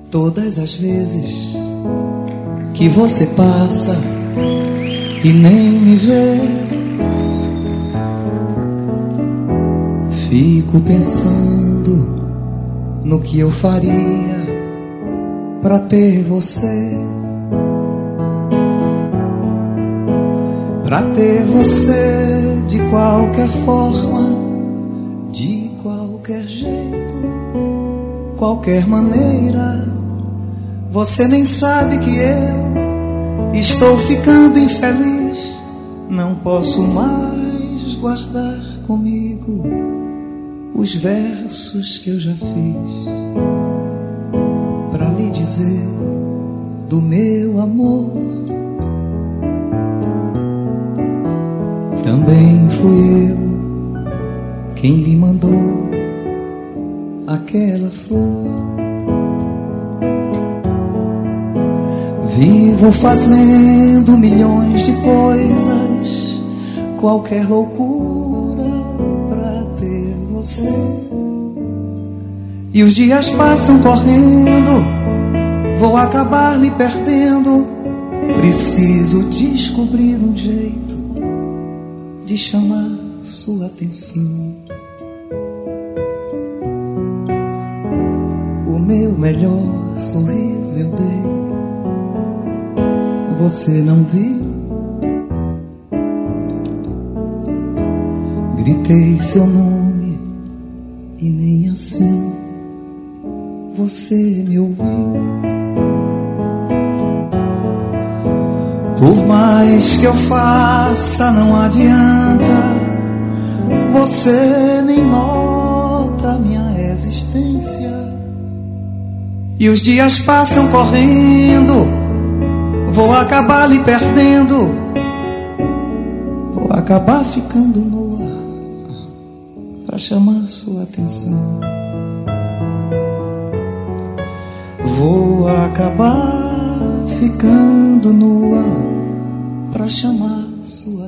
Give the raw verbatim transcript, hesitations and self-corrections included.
Todas as vezes que você passa e nem me vê, fico pensando no que eu faria pra ter você, pra ter você de qualquer forma, de qualquer jeito, qualquer maneira. Você nem sabe que eu estou ficando infeliz. Não posso mais guardar comigo os versos que eu já fiz pra lhe dizer do meu amor. Também fui eu quem lhe mandou aquela flor. Vivo fazendo milhões de coisas, qualquer loucura pra ter você. E os dias passam correndo, vou acabar lhe perdendo. Preciso descobrir um jeito de chamar sua atenção. O meu melhor sorriso eu dei, você não viu? Gritei seu nome e nem assim você me ouviu. Por mais que eu faça, não adianta, você nem nota minha existência. E os dias passam correndo, vou acabar lhe perdendo, vou acabar ficando nua pra chamar sua atenção. Vou acabar ficando nua pra chamar sua